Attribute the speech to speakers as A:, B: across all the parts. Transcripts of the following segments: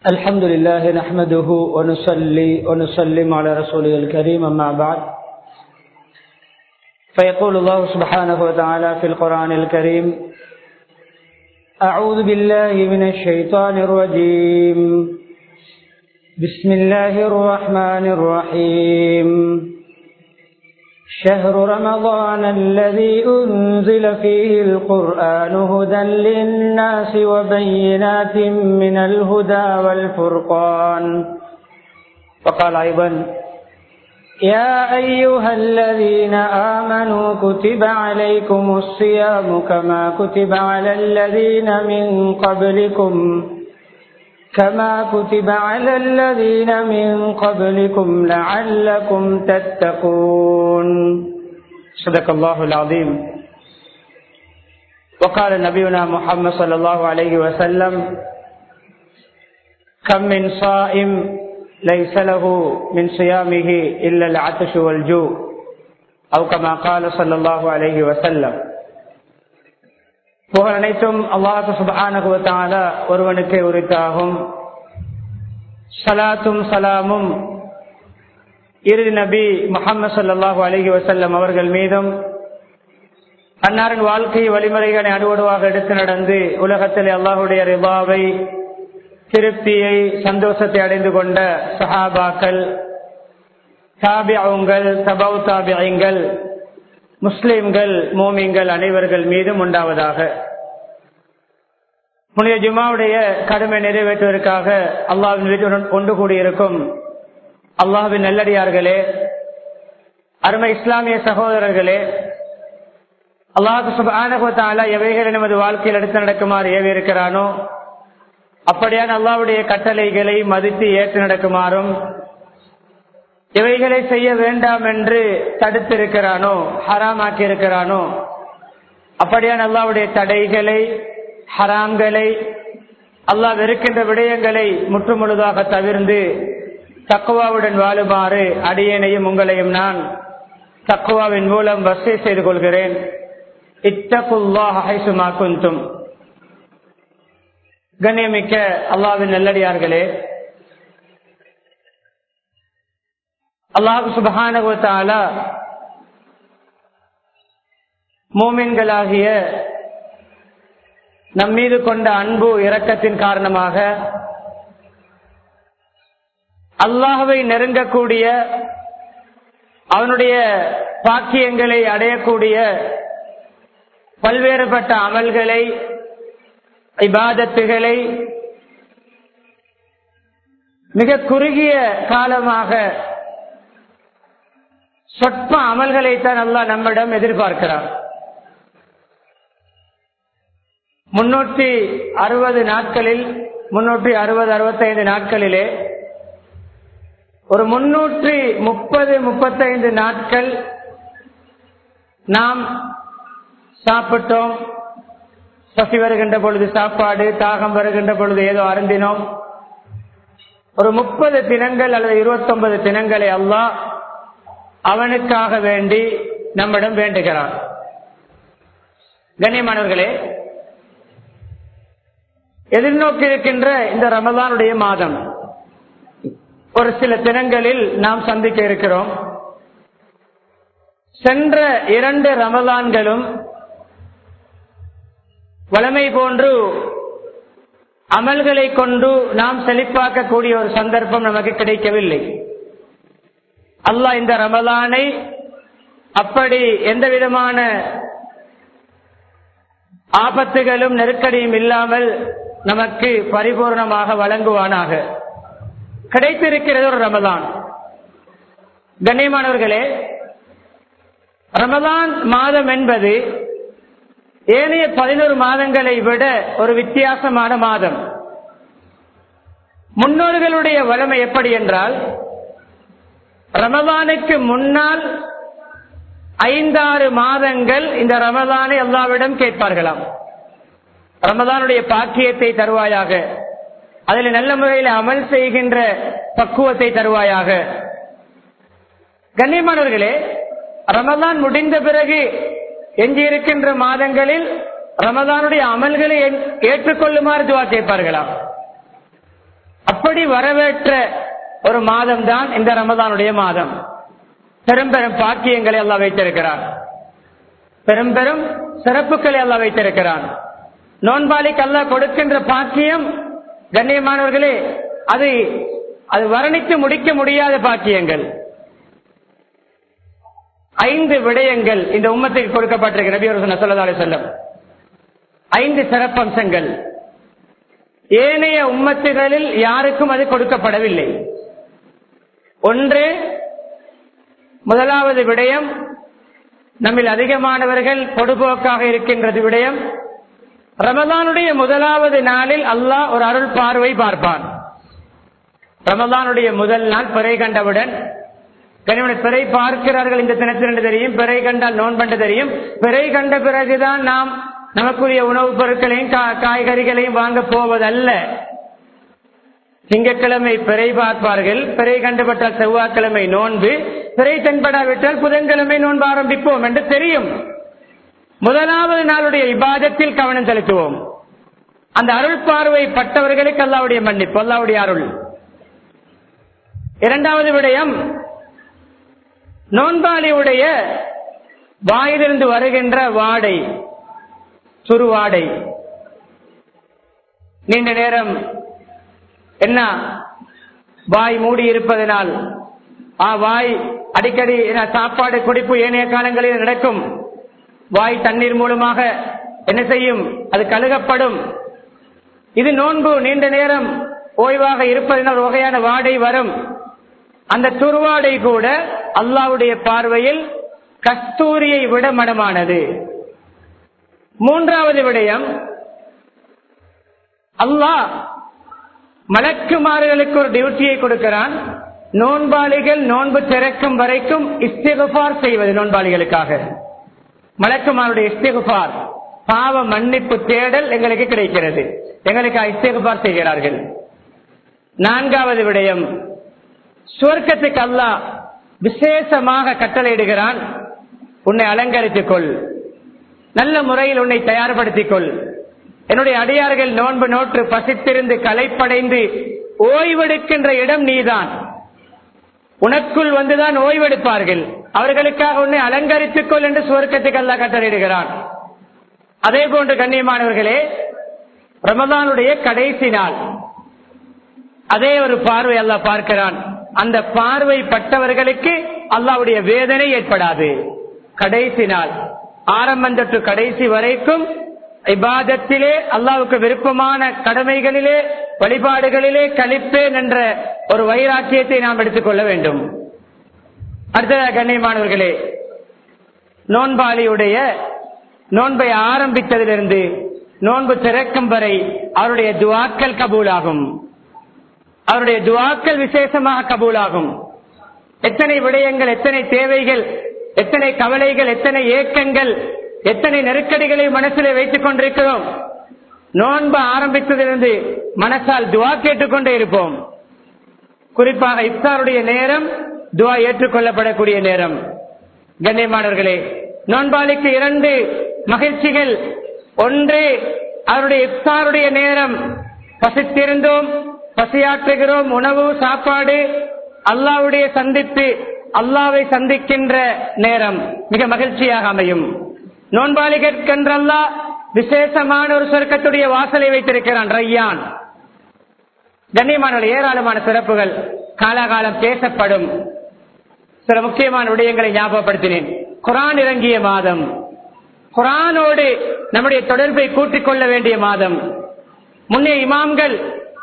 A: الحمد لله نحمده ونصلي ونسلم على رسوله الكريم أما بعد فيقول الله سبحانه وتعالى في القرآن الكريم أعوذ بالله من الشيطان الرجيم بسم الله الرحمن الرحيم شهر رمضان الذي أنزل فيه القرآن هدى للناس وبينات من الهدى والفرقان وقال أيضا يا أيها الذين آمنوا كتب عليكم الصيام كما كتب على الذين من قبلكم لعلكم تتقون صدق الله العظيم. وقال نبينا محمد صلى الله عليه وسلم كم من صائم ليس له من صيامه إلا العطش والجوع أو كما قال صلى الله عليه وسلم. புகழ் அனைத்தும் அல்லாஹ் சுப்ஹானஹு வ தஆலா ஒருவனுக்கே உரித்தாகும். ஸலாத்தும் ஸலாமும் இறுதி நபி முஹம்மது ஸல்லல்லாஹு அலைஹி வஸல்லம் அவர்கள் மீதும் அன்னாரின் வாழ்க்கை வழிமுறைகளை அனுவடுவாக எடுத்து நடந்து உலகத்தில் அல்லாஹ்வுடைய ரிபாவை திருப்தியை சந்தோஷத்தை அடைந்து கொண்ட சஹாபாக்கள் தாபிஊன்கள் தபவு தாபிஈன்கள் முஸ்லிம்கள் மோமின்கள் அனைவர்கள் மீதும் உண்டாவதாக. புனித ஜும்மாவுடைய கடமை நிறைவேற்றுவதற்காக அல்லாஹ்வின் வீட்டுடன் ஒன்று கூடியிருக்கும் அல்லாஹ்வின் நல்லடியார்களே, அருமை இஸ்லாமிய சகோதரர்களே, அல்லாஹ் சுப்ஹானஹு வ தஆலா எவைகளை நமது வாழ்க்கையில் எடுத்து நடக்குமாறு ஏவி இருக்கிறானோ அப்படியான அல்லாஹ்வுடைய கட்டளைகளை மதித்து ஏற்று நடக்குமாறும் எவைகளை செய்ய வேண்டாம் என்று தடுத்திருக்கிறானோ ஹராமாக்கி இருக்கிறானோ அப்படியான அல்லாஹ்வுடைய தடைகளை ஹராம்களை அல்லாஹ் வெறுக்கின்ற விடயங்களை முற்றுமுழுதாக தவிர்ந்து தக்வாவுடன் வாழுமாறு அடியேனையும் உங்களையும் நான் தக்வாவின் மூலம் வஸியத் செய்து கொள்கிறேன். இத்தகுல்லாஹ ஹைசுமா குன்தும். கண்ணியமிக்க அல்லாஹ்வின் நல்லடியார்களே, அல்லாஹ் சுப்ஹானஹு வ தஆலா மூமின்களாகிய நம் மீது கொண்ட அன்பு இரக்கத்தின் காரணமாக அல்லாஹ்வை நெருங்கக்கூடிய அவனுடைய பாக்கியங்களை அடையக்கூடிய பல்வேறுபட்ட அமல்களை இபாதத்துகளை மிக குறுகிய காலமாக சொற்ப அமல்களைத்தான் அல்லாஹ் நம்மிடம் எதிர்பார்க்கிறார். 360 நாட்களில் 365 நாட்களிலே ஒரு 335 நாட்கள் நாம் சாப்பிட்டோம், பசி வருகின்ற பொழுது சாப்பாடு, தாகம் வருகின்ற பொழுது ஏதோ அருந்தினோம். ஒரு 30 தினங்கள் அல்லது 29 தினங்களை அல்லாஹ் அவனுக்காக வேண்டி நம்மிடம் வேண்டுகிறான். கண்ணியமானவர்களே, எதிர்நோக்கி இருக்கின்ற இந்த ரமலானுடைய மாதம் ஒரு சில தினங்களில் நாம் சந்திக்க இருக்கிறோம். சென்ற 2 ரமலான்களும் வளமை போன்று அமல்களை கொண்டு நாம் செழிப்பாக்கக்கூடிய ஒரு சந்தர்ப்பம் நமக்கு கிடைக்கவில்லை. அல்லாஹ் இந்த ரமலானை அப்படி எந்த விதமான ஆபத்துகளும் நெருக்கடியும் இல்லாமல் நமக்கு பரிபூர்ணமாக வழங்குவானாக. கிடைத்திருக்கிறது ஒரு ரமலான். கண்ணியமானவர்களே, ரமலான் மாதம் என்பது ஏனைய 11 மாதங்களை விட ஒரு வித்தியாசமான மாதம். முன்னோர்களுடைய வளமை எப்படி என்றால், ரமலானுக்கு முன்னால் 5-6 மாதங்கள் இந்த ரமலானை அல்லாஹ்விடம் கேட்பார்களாம். ரமலானுடைய பாக்கியத்தை தருவாயாக, அதில் நல்ல முறையில் அமல் செய்கின்ற பக்குவத்தை தருவாயாக. கண்ணியமானவர்களே, ரமலான் முடிந்த பிறகு எஞ்சியிருக்கின்ற மாதங்களில் ரமலானுடைய அமல்களை ஏற்றுக்கொள்ளுமாறு துவா கேட்பார்களாம். அப்படி வரவேற்ற ஒரு மாதம் தான் இந்த ரமதானுடைய மாதம். பெரும் பெரும் பாக்கியங்களை அல்லாஹ் வைத்திருக்கிறான், பெரும் பெரும் சிறப்புகளை அல்லாஹ் வைத்திருக்கிறான். நோன்பாளிக்கு அல்லாஹ் கொடுக்கின்ற பாக்கியம் கண்ணியமானவர்களே, அது வர்ணித்து முடிக்க முடியாத பாக்கியங்கள். 5 விடயங்கள் இந்த உம்மத்துக்கு கொடுக்கப்பட்டிருக்கிற நபி ஸல்லல்லாஹு அலைஹி வஸல்லம். 5 சிறப்பம்சங்கள் ஏனைய உம்மத்துகளில் யாருக்கும் அது கொடுக்கப்படவில்லை. ஒன்று, முதலாவது விடயம், நம்மில் அதிகமானவர்கள் பொடுபோக்காக இருக்கின்றது விடயம், ரமதானுடைய முதலாவது நாளில் அல்லாஹ் ஒரு அருள் பார்வை பார்ப்பான். ரமதானுடைய முதல் நாள் பிறை கண்டவுடன், பிறை பார்க்கிறார்கள் இந்த தினத்திற்கு தெரியும், பிறை கண்டால் நோன்பண்டு தெரியும். பிறை கண்ட பிறகுதான் நாம் நமக்குரிய உணவுப் பொருட்களையும் காய்கறிகளையும் வாங்க போவதல்ல. திங்கட்கிழமை பிறை பார்ப்பார்கள், பிறை கண்டுபட்டால் செவ்வாய்க்கிழமை நோன்பு, பிறை தென்படாவிட்டால் புதன்கிழமை நோன்பு ஆரம்பிப்போம் என்று தெரியும். முதலாவது நாளுடைய இபாதத்தில் கவனம் செலுத்துவோம். அந்த அருள் பார்வை பட்டவர்களுக்கு அல்லாஹ்வுடைய மன்னிப்பு, அல்லாஹ்வுடைய அருள். இரண்டாவது விடயம், நோன்பாளியுடைய வாயிலிருந்து வருகின்ற வாடை, சுருவாடை. நீண்ட நேரம் என்ன வாய் மூடி இருப்பதனால், வாய் அடிக்கடி சாப்பாடு குடிப்பு ஏனைய காலங்களில் நடக்கும், வாய் தண்ணீர் மூலமாக என்ன செய்யும், அது கழுகப்படும். இது நோன்பு நீண்ட நேரம் ஓய்வாக இருப்பதனால் ஒரு வகையான வாடை வரும். அந்த துருவாடை கூட அல்லாஹ்வுடைய பார்வையில் கஸ்தூரியை விட மனமானது. மூன்றாவது விடயம், அல்லாஹ் மலக்குமார்களுக்கு ஒரு டியூட்டியை கொடுக்கிறான். நோன்பாளிகள் நோன்பு திறக்கும் வரைக்கும் இஸ்திக்ஃபார் செய்வது நோன்பாளிகளுக்காக. மலக்குமாருடைய இஸ்திக்ஃபார், பாவ மன்னிப்பு தேடல் எங்களுக்கு கிடைக்கிறது, எங்களுக்கு இஸ்திக்ஃபார் செய்கிறார்கள். நான்காவது விடயம், சுவர்க்கத்துக்கு அல்லாஹ் விசேஷமாக கட்டளையிடுகிறான், உன்னை அலங்கரித்துக் கொள், நல்ல முறையில் உன்னை தயார்படுத்திக் கொள். என்னுடைய அடியார்கள் நோன்பு நோற்று பசித்திருந்து களைப்படைந்து ஓய்வெடுக்கின்ற இடம் நீதான், உனக்குள் வந்துதான் ஓய்வெடுப்பார்கள், அவர்களுக்காக உன்னை அலங்கரித்துக் கொள் என்று சுவர்க்கத்துக்கு அல்லாஹ் கட்டளையிடுகிறான். அதே போன்று கண்ணியமானவர்களே, ரமதானுடைய கடைசி நாள் அதே ஒரு பார்வை அல்லாஹ் பார்க்கிறான். அந்த பார்வை பட்டவர்களுக்கு அல்லாஹ்வுடைய வேதனை ஏற்படாது. கடைசி நாள் ஆரம்பம் தொட்டு கடைசி வரைக்கும் இபாதத்திலே, அல்லாஹ்வுக்கு விருப்பமான கடமைகளிலே, வழிபாடுகளிலே கழிப்பேன் என்ற ஒரு வைராக்கியத்தை நாம் எடுத்துக்கொள்ள வேண்டும். அடுத்ததாக கண்ணியமானவர்களே, நோன்பாளியுடைய நோன்பை ஆரம்பித்ததிலிருந்து நோன்பு திறக்கும் வரை அவருடைய துஆக்கள் கபூலாகும், அவருடைய துஆக்கள் விசேஷமாக கபூலாகும். எத்தனை விடயங்கள், எத்தனை தேவைகள், எத்தனை கவலைகள், எத்தனை ஏக்கங்கள், எத்தனை நெருக்கடிகளை மனசிலே வைத்துக் கொண்டிருக்கிறோம். நோன்பு ஆரம்பித்ததிலிருந்து மனசால் துஆ கேட்டுக்கொண்டே இருப்போம். குறிப்பாக இஃப்தாருடைய நேரம் துஆ ஏற்றுக்கொள்ளப்படக்கூடிய நேரம். கண்ணியமானவர்களே, நோன்பாளிக்கு 2 மகிழ்ச்சிகள். ஒன்று, அவருடைய இஃப்தாருடைய நேரம், பசித்திருந்தோம், பசியாற்றுகிறோம், உணவு சாப்பாடு, அல்லாஹ்வுடைய சந்திப்பு, அல்லாஹ்வை சந்திக்கின்ற நேரம் மிக மகிழ்ச்சியாக அமையும். நோன்பாளிகற்கென்று அல்லாஹ் விசேஷமான ஒரு சொர்க்கத்துடைய வாசலை வைத்திருக்கிறான், ரய்யான். கண்ணியமான ஏராளமான சிறப்புகள் காலாகாலம் பேசப்படும். சில முக்கியமான விடயங்களை ஞாபகப்படுத்தினேன். குர்ஆன் இறங்கிய மாதம், குர்ஆனோடு நம்முடைய தொடர்பை கூட்டிக் கொள்ள வேண்டிய மாதம். முன்னே இமாம்கள்,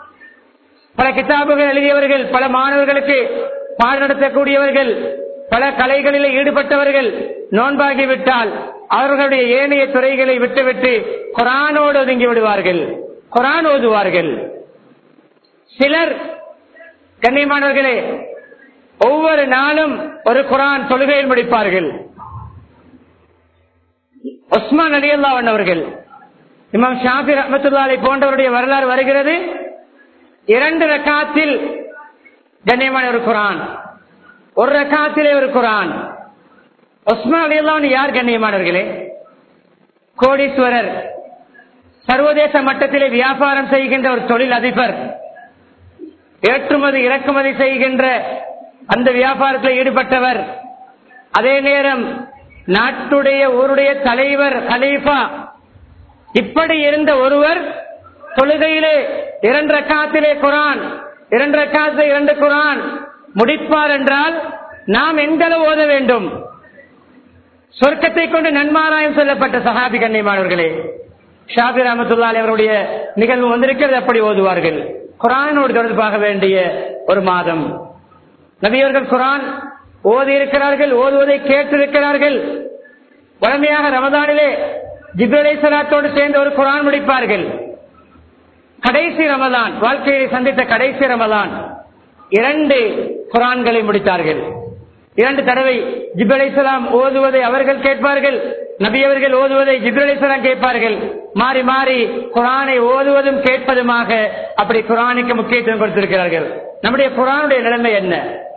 A: பல கிதாபுகள் எழுதியவர்கள், பல மாணவர்களுக்கு பாடம் நடத்தக்கூடியவர்கள், பல கலைகளில் ஈடுபட்டவர்கள் நோன்பாகிவிட்டால் அவர்களுடைய ஏனைய துறைகளை விட்டுவிட்டு குர்ஆனோடு ஒதுங்கி விடுவார்கள், குர்ஆன் ஓதுவார்கள். சிலர் கண்ணியமானவர்களே ஒவ்வொரு நாளும் ஒரு குர்ஆன் தொழுகையில் முடிப்பார்கள். உஸ்மான் ரலியல்லாஹு அன்ஹு அவர்கள், இமாம் ஷாஃபி ரஹ்மத்துல்லாஹி அலைஹி போன்றவருடைய வரலாறு வருகிறது. 2 ரக்காத்தில் கண்ணியமான ஒரு குர்ஆன், 1 ரக்காத்திலே ஒரு குர்ஆன். உஸ்மான் ரலியல்லாஹு அன்ஹு யார் கண்ணியமானவர்களே? கோடீஸ்வரர், சர்வதேச மட்டத்திலே வியாபாரம் செய்கின்ற ஒரு தொழில் அதிபர். ஏற்றுமதி இறக்குமதி செய்கின்ற அந்த வியாபாரத்தில் ஈடுபட்டவர், அதே நேரம் நாட்டுடைய ஊருடைய தலைவர், கலீஃபா, இப்படி இருந்த ஒருவர் தொழுகையிலே 2 ரக்காத்திலே குர்ஆன், 2 ரக்காத்திலே 2 குர்ஆன் முடிப்பார் என்றால் நாம் எந்த அளவு ஓத வேண்டும்? சொர்க்கத்தை கொண்டு நன்மாராயம் சொல்லப்பட்ட சஹாபி கண்ணியமானவர்களே, ஷாஃபி ரஹ்மத்துல்லாஹி அவருடைய நிகழ்வு வந்திருக்கிறது. அப்படி ஓதுவார்கள். குர்ஆனோடு தொடர்பாக வேண்டிய ஒரு மாதம். நபி அவர்கள் குர்ஆன் ஓதி இருக்கிறார்கள், ஓதுவதை கேட்டிருக்கிறார்கள். வழமையாக ரமதானிலே ஜிப்ரீல் அலைஹிஸ்ஸலாத்தோடு சேர்ந்து ஒரு குர்ஆன் முடிப்பார்கள். கடைசி ரமதான், வாழ்க்கையை சந்தித்த கடைசி ரமதான் 2 குர்ஆன்களை முடித்தார்கள். 2 தடவை ஜிப்ரீல் அலைஹிஸ்ஸலாம் ஓதுவதை அவர்கள் கேட்பார்கள், நபி அவர்கள் ஓதுவதை ஜிப்ரீல் அலைஹிஸ்ஸலாம் கேட்பார்கள். மாறி மாறி குர்ஆனை ஓதுவதும் கேட்பதுமாக அப்படி குர்ஆனுக்கு முக்கியத்துவம் கொடுத்திருக்கிறார்கள். நம்முடைய குர்ஆனுடைய நிலைமை என்ன?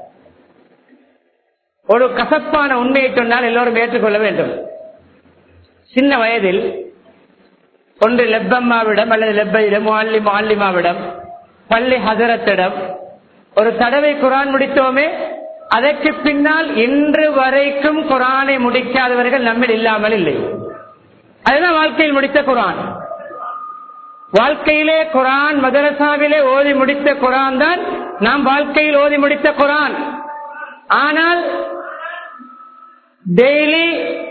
A: ஒரு கசப்பான உண்மையை சொன்னால் எல்லோரும் ஏற்றுக்கொள்ள வேண்டும். சின்ன வயதில் ஒன்று லெப்பம்மாவிடம் அல்லது லெப்பையிடம் முஅல்லிமாவிடம் பள்ளி ஹஸரத்திடம் ஒரு தடவை குர்ஆன் முடித்தோமே, அதற்கு பின்னால் இன்று வரைக்கும் குர்ஆனை முடிக்காதவர்கள் நம்மில் இல்லாமல் இல்லை. அதுதான் வாழ்க்கையில் முடித்த குர்ஆன். வாழ்க்கையிலே குர்ஆன் மதரசாவிலே ஓதி முடித்த குர்ஆன் தான் நாம் வாழ்க்கையில் ஓதி முடித்த குர்ஆன். ஆனால் டெய்லி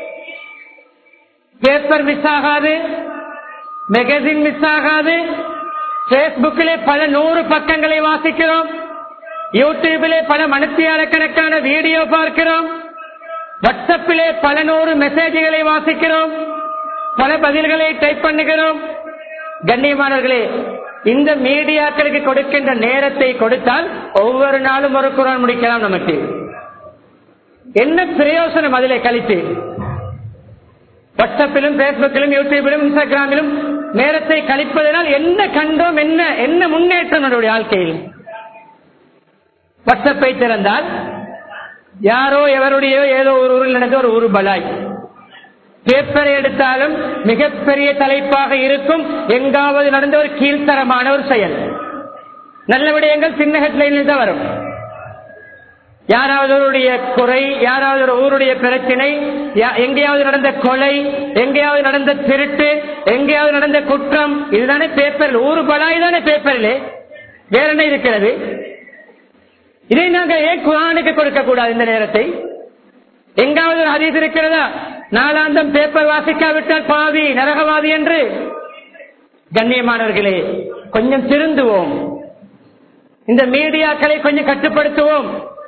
A: பேப்பர் மிஸ் ஆகாது, மேகசின் மிஸ் ஆகாது, பேஸ்புக்கிலே பல 100 பக்கங்களை வாசிக்கிறோம், யூடியூபிலே பல மணித்தியாலக்கணக்கான வீடியோ பார்க்கிறோம், வாட்ஸ்அப்பிலே பல 100 மெசேஜ்களை வாசிக்கிறோம், பல பதில்களை டைப் பண்ணுகிறோம். கண்ணியமானவர்களே, இந்த மீடியாக்களுக்கு கொடுக்கின்ற நேரத்தை கொடுத்தால் ஒவ்வொரு நாளும் ஒரு குர்ஆன் முடிக்கலாம். நமக்கு என்ன பிரயோசனம் அதிலே கழித்து? வாட்ஸ்அப்பிலும் பேஸ்புக்கிலும் யூடியூபிலும் இன்ஸ்டாகிராமிலும் நேரத்தை கழிப்பதனால் என்ன கண்டோம்? என்ன முன்னேற்றம் நம்முடைய வாழ்க்கையில்? வாட்ஸ்அப்பை திறந்தால் யாரோ எவருடைய ஏதோ ஒரு ஊரில் நடந்த ஒரு ஊரு பலாய். பேப்பரை எடுத்தாலும் மிகப்பெரிய தலைப்பாக இருக்கும், எங்காவது நடந்த ஒரு கீழ்த்தரமான ஒரு செயல். நல்ல விடயங்கள் சின்ன ஹெட்லைனில் தான் வரும். யாராவது ஒருடைய குறை, யாராவது ஒரு ஊருடைய பிரச்சனை, எங்கேயாவது நடந்த கொலை, எங்கேயாவது நடந்த திருட்டு, எங்கேயாவது நடந்த குற்றம், இதுதானே பேப்பரில். ஊரு பலாய் தானே பேப்பரிலே, வேற என்ன இருக்கிறது? இதை நாங்கள் ஏன் குர்ஆனுக்கு கொடுக்க கூடாது? இந்த நேரத்தை எங்காவது ஒரு ஹதீஸ் இருக்கிறதா? நாளாந்தம் பேப்பர் வாசிக்காவிட்டால் பாவி, நரகவாதி என்று. கண்ணியமானவர்களே, கொஞ்சம் திருந்துவோம். இந்த மீடியாக்களை கொஞ்சம் கட்டுப்படுத்துவோம்.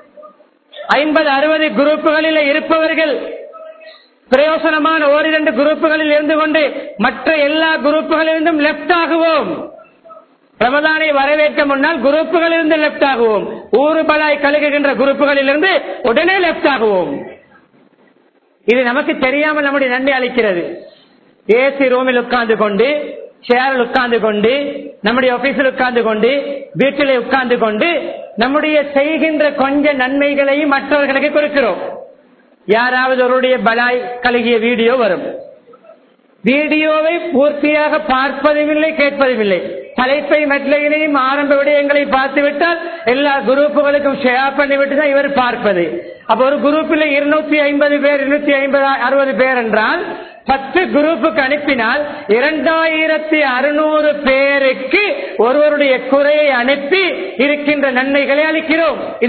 A: 50-60 குரூப்புகளில் இருப்பவர்கள் பிரயோசனமான 1-2 குரூப்புகளில் இருந்து கொண்டு மற்ற எல்லா குரூப்புகளிலிருந்தும் லெப்ட் ஆகுவோம். ரமதானை வரவேற்க முன்னால் குரூப்புகளிலிருந்து லெப்ட் ஆகுவோம். ஊரு பலாய் கழுகுகின்ற குரூப்புகளில் இருந்து உடனே லெப்ட் ஆகுவோம். இது நமக்கு தெரியாமல் நம்முடைய நன்மை அளிக்கிறது. ஏசி ரூமில் உட்கார்ந்து கொண்டு, சேரில் உட்கார்ந்து கொண்டு, நம்முடைய ஆபீஸில் உட்கார்ந்து கொண்டு, வீட்டிலே உட்கார்ந்து கொண்டு நம்முடைய செய்கின்ற கொஞ்ச நன்மைகளையும் மற்றவர்களுக்கு கொடுக்கிறோம். யாராவது ஒருடைய பலாய் கழுகிய வீடியோ வரும். வீடியோவை பூர்த்தியாக பார்ப்பதும் இல்லை, கேட்பதும் இல்லை. தலைப்பை மெட்லையினையும் ஆரம்ப விடயங்களை பார்த்து விட்டால் எல்லா குரூப்புகளுக்கும் ஷேர் பண்ணிவிட்டு தான் இவர் பார்ப்பது. அப்ப ஒரு குரூப்பில் 250 பேர், 250-60 பேர் என்றால் 10 குரூப்புக்கு அனுப்பினால் 2600 பேருக்கு ஒருவருடைய குறையை அனுப்பி இருக்கின்ற நன்மைகளை அளிக்கிறோம். இது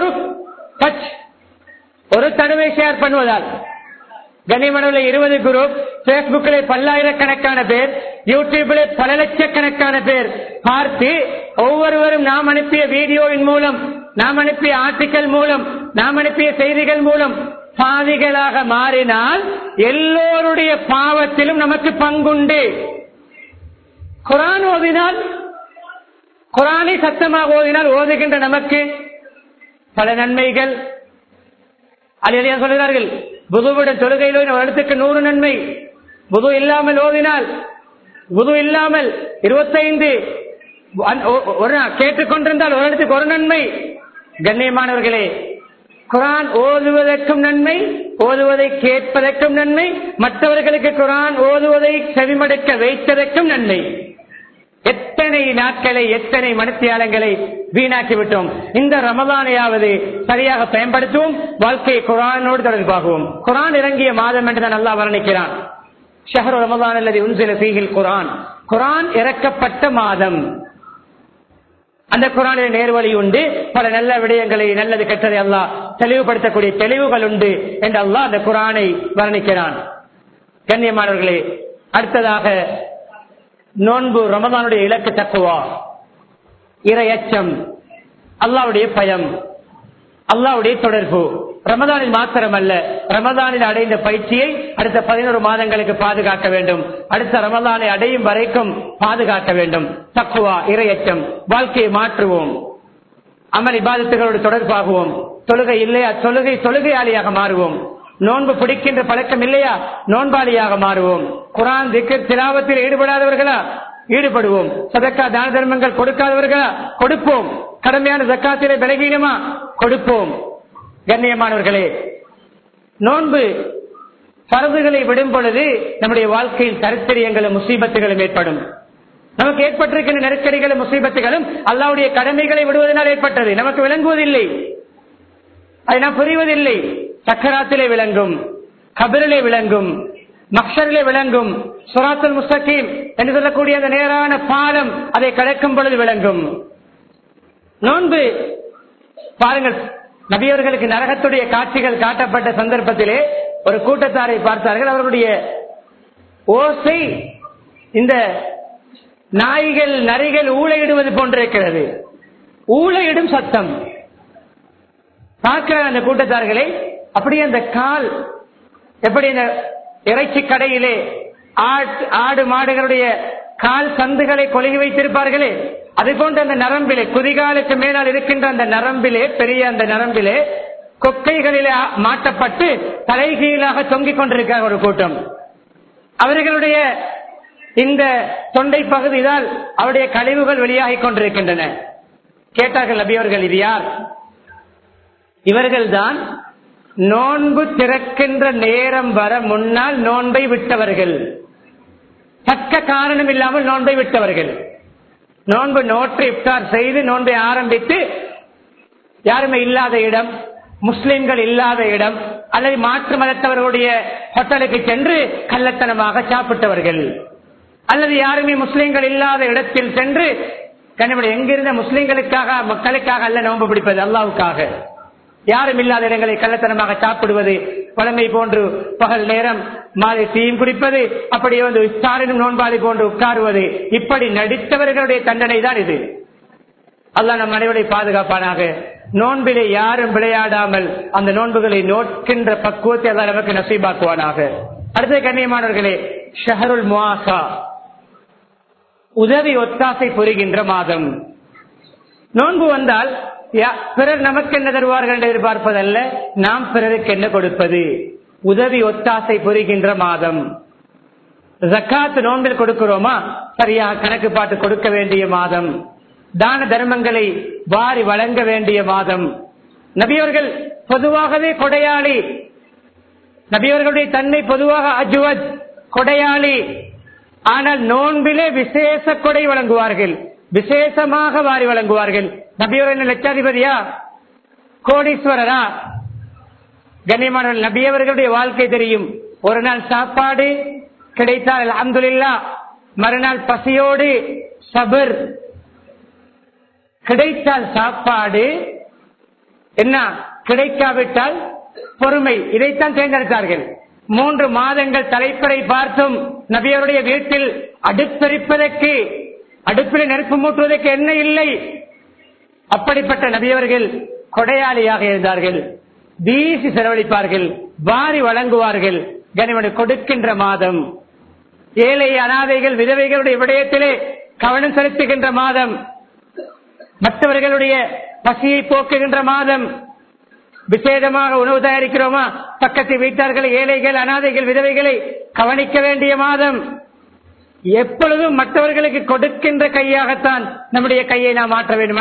A: ஒரு தடவை ஷேர் பண்ணுவதால். கனிமணவுல 20 குரூப், பேஸ்புக்கிலே பல்லாயிரக்கணக்கான பேர், யூடியூபிலே பல லட்சக்கணக்கான பேர் பார்த்து ஒவ்வொருவரும் நாம் அனுப்பிய வீடியோவின் மூலம், நாம் அனுப்பிய ஆர்டிக்கல் மூலம், நாம் அனுப்பிய செய்திகள் மூலம் பாவிகளாக மாறினால் எல்லோருடைய பாவத்திலும் நமக்கு பங்குண்டு. குர்ஆன் ஓதினால், குர்ஆனை சத்தமாக ஓதினால் ஓதுகின்ற நமக்கு பல நன்மைகள். அலியலியா சொல்கிறார்கள், புதுவுடன் தொழுகையில் ஒரு இடத்துக்கு 100 நன்மை. புது இல்லாமல் ஓதினால், புது இல்லாமல் 25 கேட்டுக்கொண்டிருந்தால் ஒரு இடத்துக்கு 1 நன்மை. கண்ணியமானவர்களே, குர்ஆன் ஓதுவதற்கும் நன்மை, ஓதுவதை கேட்பதற்கும் நன்மை, மற்றவர்களுக்கு குர்ஆன் ஓதுவதை செவிமடுக்க வைத்ததற்கும் நன்மை. எத்தனை நாட்களை எத்தனை மணித்தியாலங்களை வீணாக்கி விட்டோம். இந்த ரமலானையாவது சரியாக பயன்படுத்துவோம். வாழ்க்கையை குர்ஆனோடு தொடர்பாகவும். குர்ஆன் இறங்கிய மாதம் என்று தான் அல்லாஹ் வர்ணிக்கிறான். ஷஹ்ரு ரமலான் அல்லதி உன்சில ஃபீஹில் குர்ஆன். குர்ஆன் இறக்கப்பட்ட மாதம். அந்த குர்ஆனில் நேர்வழி உண்டு. பல நல்ல விடயங்களை, நல்லது கெட்டதை அல்லாஹ் தெளிவுபடுத்தக்கூடிய தெளிவுகள் உண்டு என்று அல்லாஹ் அந்த குர்ஆனை வர்ணிக்கிறான். கண்ணியமானவர்களே, அடுத்ததாக நோன்பு ரமலானுடைய இலக்கு தக்வா, இறையச்சம், அல்லாஹ்வுடைய பயம், அல்லாஹ்வுடைய தொடர்பு. ரமதானில் மாத்திரமல்ல, ரமதானில் அடைந்த பயிற்சியை அடுத்த 11 மாதங்களுக்கு பாதுகாக்க வேண்டும். அடுத்த ரமதானை அடையும் வரைக்கும் பாதுகாக்க வேண்டும். தக்வா, இறையச்சம். வாழ்க்கையை மாற்றுவோம். அமல் இபாதத்துகளோடு தொடர்பாகுவோம். தொழுகை இல்லையா, தொழுகையாளியாக மாறுவோம். நோன்பு பிடிக்கின்ற பழக்கம் இல்லையா, நோன்பாளியாக மாறுவோம். குர்ஆன் திக்ர் திலாவத்தில் ஈடுபடாதவர்களா, ஈடுபடுவோம். சதக்கா தான தர்மங்கள் கொடுக்காதவர்களா, கொடுப்போம். கடமையான ஜக்காத்திலே பலகீனமா, கொடுப்போம். கண்ணியமானவர்களே, நோன்பு பரதுகளை விடும் பொழுது நம்முடைய வாழ்க்கையில் தரித்திரியங்களும் முசீபத்துகளும் ஏற்படும். நமக்கு ஏற்பட்டிருக்கின்ற நெருக்கடிகளும் முசீபத்துகளும் அல்லாஹ்வுடைய கடமைகளை விடுவதனால் ஏற்பட்டது. நமக்கு விளங்குவதில்லை, அதை நாம் புரிவதில்லை. சக்கராத்திலே விளங்கும், கபரிலே விளங்கும், மஹ்ஷரிலே விளங்கும். சிராத்துல் முஸ்தகீம் என்று சொல்லக்கூடிய அந்த நேரான பாலம், அதை கடக்கும் பொழுது விளங்கும். நோன்பு பாருங்கள், நபியவர்களுக்கு நரகத்துடைய காட்சிகள் காட்டப்பட்ட சந்தர்ப்பத்திலே ஒரு கூட்டத்தாரை பார்த்தார்கள். அவர்களுடைய ஓசை இந்த நாய்கள் நரிகள் ஊளையிடுவது போன்றிருக்கிறது. ஊளையிடும் சத்தம் பார்க்கிற அந்த கூட்டத்தார்களை. அப்படியே அந்த கால், எப்படி இந்த இறைச்சி கடையிலே ஆடு மாடுகளுடைய கால் சந்துகளை கொலுகி வைத்திருப்பார்களே, அது போன்ற அந்த நரம்பிலே, குதிகாலுக்கு மேலால் இருக்கின்ற அந்த நரம்பிலே, பெரிய அந்த நரம்பிலே கொக்கைகளிலே மாட்டப்பட்டு தலைகீழாக தொங்கிக் கொண்டிருக்கிறார் ஒரு கூட்டம். அவர்களுடைய இந்த தொண்டை பகுதியால் அவருடைய கழிவுகள் வெளியாகிக் கொண்டிருக்கின்றன. கேட்டார்கள் நபியவர்கள், இது யார்? இவர்கள்தான் நோன்பு திறக்கின்ற நேரம் வர முன்னால் நோன்பை விட்டவர்கள், தக்க காரணம் இல்லாமல் நோன்பை விட்டவர்கள். நோன்பு நோற்று இஃப்தார் செய்து நோன்பை ஆரம்பித்து யாருமே இல்லாத இடம், முஸ்லிம்கள் இல்லாத இடம் அல்லது மாற்று மதத்தவர்களுடைய ஹோட்டலுக்கு சென்று கள்ளத்தனமாக சாப்பிட்டவர்கள், அல்லது யாருமே முஸ்லிம்கள் இல்லாத இடத்தில் சென்று எங்கிருந்த முஸ்லிம்களுக்காக மக்களுக்காக அல்ல நோன்பு பிடிப்பது, அல்லாஹ்வுக்காக. யாரும் இல்லாத இடங்களை கள்ளத்தனமாக சாப்பிடுவது, பழமை போன்று பகல் நேரம் மாலை தீயும் குடிப்பது, அப்படியே வந்து இஃப்தாரினும் நோன்பாளி போன்று உட்காருவது, இப்படி நடித்தவர்களுடைய தண்டனை தான் இது. அல்லாஹ் நம் அனைவரை பாதுகாப்பானாக. நோன்பிலே யாரும் விளையாடாமல் அந்த நோன்புகளை நோக்கின்ற பக்குவத்தை அல்லாஹ் நமக்கு நசீபாக்குவானாக. அடுத்த கண்ணியமானவர்களே, ஷஹருல் முஆஸா, உதவி ஒத்தாசை புரிகின்ற மாதம். நோன்பு வந்தால் பிறர் நமக்கு என்ன தருவார்கள் என்று எதிர்பார்ப்பதல்ல, நாம் பிறருக்கு என்ன கொடுப்பது. உதவி ஒத்தாசை புரிகின்ற மாதம். ஜக்காத் நோன்பில் கொடுக்கிறோமா, சரியாக கணக்கு பார்த்து கொடுக்க வேண்டிய மாதம். தான தர்மங்களை வாரி வழங்க வேண்டிய மாதம். நபியவர்கள் பொதுவாகவே கொடையாளி. நபியவர்களுடைய தன்னை பொதுவாக அஜ்வத், கொடையாளி. ஆனால் நோன்பிலே விசேஷ கொடை வழங்குவார்கள், விசேஷமாக வாரி வழங்குவார்கள். நபியவர்கள் லட்சாதிபதியா, கோடீஸ்வரரா? கண்ணியமானவர்கள், நபியவர்களுடைய வாழ்க்கை தெரியும். ஒரு நாள் சாப்பாடு கிடைத்தால் அல்ஹம்துலில்லாஹ், மறுநாள் பசியோடு சபர். கிடைத்தால் சாப்பாடு, என்ன கிடைக்காவிட்டால் பொறுமை. இதைத்தான் தேர்ந்தெடுத்தார்கள். 3 மாதங்கள் தலைப்பறை பார்த்தும் நபியவருடைய வீட்டில் அடுப்பெரிப்பதற்கு, அடுப்பில் நெருப்பு மூட்டுவதற்கு என்ன இல்லை. அப்படிப்பட்ட நபியவர்கள் கொடையாளியாக இருந்தார்கள். வீசி செலவழிப்பார்கள், வாரி வழங்குவார்கள். கனிமனை கொடுக்கின்ற மாதம். ஏழை அனாதைகள் விதவைகளுடைய விடயத்திலே கவனம் செலுத்துகின்ற மாதம். மற்றவர்களுடைய பசியை போக்குகின்ற மாதம். விசேடமாக உணவு தயாரிக்கிறோமா, பக்கத்து வீட்டார்கள், ஏழைகள், அனாதைகள், விதவைகளை கவனிக்க வேண்டிய மாதம். எப்பொழுதும் மற்றவர்களுக்கு கொடுக்கின்ற கையாகத்தான் நம்முடைய கையை நாம் மாற்ற வேண்டும்.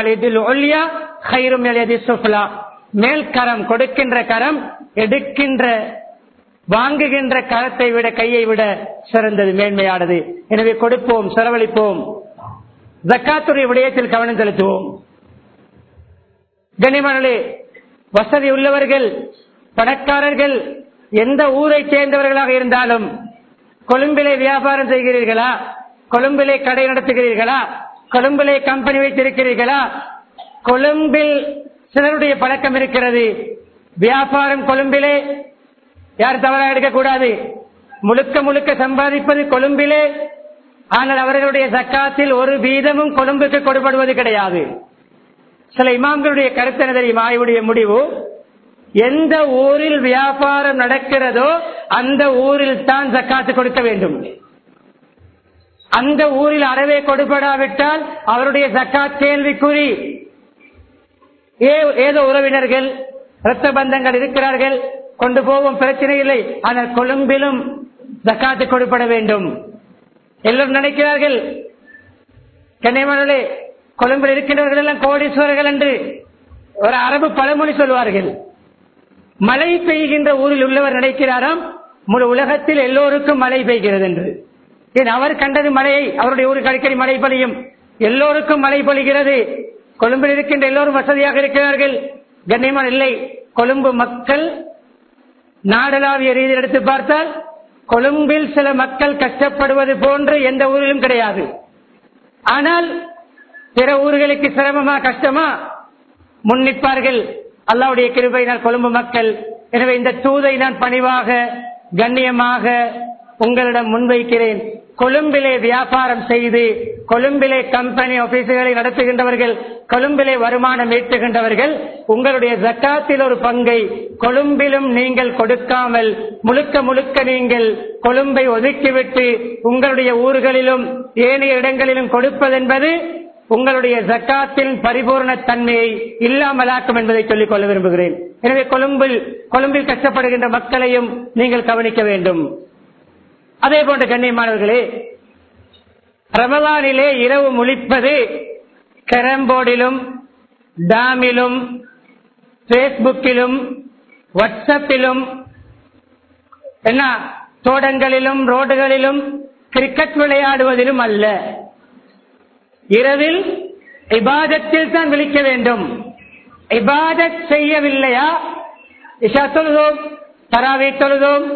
A: மேல் கரம், கொடுக்கின்ற கரம் எடுக்கின்ற வாங்குகின்ற கரத்தை விட, கையை விட சிறந்தது, மேன்மையானது. எனவே கொடுப்போம், செலவழிப்போம். ஜக்காத்துடைய விடயத்தில் கவனம் செலுத்துவோம். கண்ணியமானவர்களே, வசதி உள்ளவர்கள், பணக்காரர்கள், எந்த ஊரை சேர்ந்தவர்களாக இருந்தாலும், கொழும்பிலே வியாபாரம் செய்கிறீர்களா, கொழும்பிலே கடை நடத்துகிறீர்களா, கொழும்பிலே கம்பெனி வைத்திருக்கிறீர்களா, கொழும்பில் சிலருடைய பழக்கம் இருக்கிறது, வியாபாரம் கொழும்பிலே, யார் தவறாக எடுக்கக்கூடாது, முழுக்க முழுக்க சம்பாதிப்பது கொழும்பிலே, ஆனால் அவர்களுடைய ஜக்காத்தில் ஒரு வீதமும் கொழும்புக்கு கொடுப்படுவது கிடையாது. சில இமாம்களுடைய கருத்து என்ன தெரியுமா? இவருடைய முடிவு, எந்த ஊரில் வியாபாரம் நடக்கிறதோ அந்த ஊரில் தான் ஜக்காத்து கொடுக்க வேண்டும். அந்த ஊரில் அறவே கொடுப்படாவிட்டால் அவருடைய ஜக்காத் கேள்விக்குறி. ஏதோ உறவினர்கள், இரத்த பந்தங்கள் இருக்கிறார்கள், கொண்டு போவோம், பிரச்சனை இல்லை. ஆனால் கொழும்பிலும் ஜக்காத்து கொடுப்பட வேண்டும். எல்லோரும் நினைக்கிறார்கள், கண்ணியமானவர்களே, கொழும்பில் இருக்கின்றவர்கள் எல்லாம் கோடீஸ்வரர்கள் என்று ஒரு அரபு பழமொழி சொல்வார்கள். மழை பெய்கின்ற ஊரில் உள்ளவர் நினைக்கிறாராம் முழு உலகத்தில் எல்லோருக்கும் மழை பெய்கிறது என்று. ஏன், அவர் கண்டது மழையை, அவருடைய ஊருக்கு அடிக்கடி மழை பொழியும், எல்லோருக்கும் மழை பொழிகிறது, கொழும்பில் இருக்கின்ற எல்லோரும் வசதியாக இருக்கிறார்கள். கண்ணியமான இல்லை, கொழும்பு மக்கள் நாடளாவிய ரீதியில் எடுத்து பார்த்தால் கொழும்பில் சில மக்கள் கஷ்டப்படுவது போன்று எந்த ஊரிலும் கிடையாது. ஆனால் பிற ஊர்களுக்கு சிரமமா கஷ்டமா முன்னிப்பார்கள். அல்லாஹ்வுடைய கிருபையினால் கொழும்பு மக்கள். எனவே இந்த தூதை நான் பணிவாக கண்ணியமாக உங்களிடம் முன்வைக்கிறேன். கொழும்பிலே வியாபாரம் செய்து கொழும்பிலே கம்பெனி ஆபீசுகளை நடத்துகின்றவர்கள், கொழும்பிலே வருமானம் ஈட்டுகின்றவர்கள், உங்களுடைய ஜக்காத்தில் ஒரு பங்கை கொழும்பிலும் நீங்கள் கொடுக்காமல் முழுக்க முழுக்க நீங்கள் கொழும்பை ஒதுக்கிவிட்டு உங்களுடைய ஊர்களிலும் ஏனைய இடங்களிலும் கொடுப்பதென்பது உங்களுடைய ஜக்காத்தின் பரிபூர்ண தன்மையை இல்லாமலாக்கும் என்பதை சொல்லிக் கொள்ள விரும்புகிறேன். எனவே கொழும்பில் கஷ்டப்படுகின்ற மக்களையும் நீங்கள் கவனிக்க வேண்டும். அதே போன்ற கண்ணியமானவர்களே, ரமலானிலே இரவு முழிப்பது கேரம்போர்டிலும் டாமிலும் பேஸ்புக்கிலும் வாட்ஸ்அப்பிலும் என்ன தோட்டங்களிலும் ரோடுகளிலும் கிரிக்கெட் விளையாடுவதிலும் அல்ல. இரவில் இபாதத்தில் தான் விழிக்க வேண்டும். இபாதத் செய்யவில்லையா, இஷா தொழுதோம், தராவி தொழுதோம்,